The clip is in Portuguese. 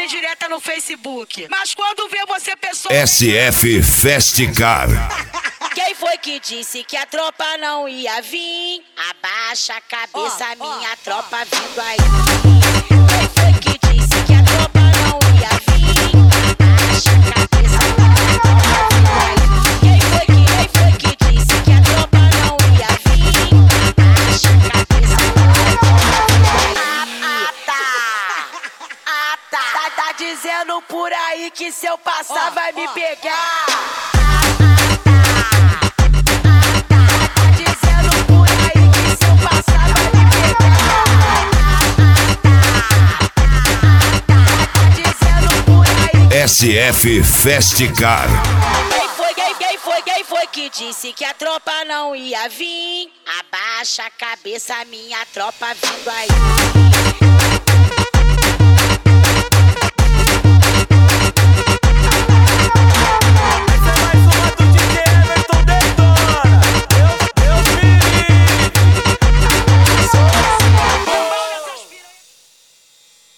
mandando indireta no Facebook. Mas quando vê você pessoa... SF Festicar. Quem foi que disse que a tropa não ia vir? Abaixa a cabeça, minha tropa vindo aí. Quem foi que disse que a tropa não ia vir? Abaixa a cabeça, minha tropa vindo aí. Quem foi que disse que a tropa não ia vir? Abaixa a cabeça, minha tropa vindo aí. Tá dizendo por aí que se eu passar vai me pegar. SF Festicar. Quem foi que disse que a tropa não ia vir? Abaixa a cabeça, minha tropa vindo aí.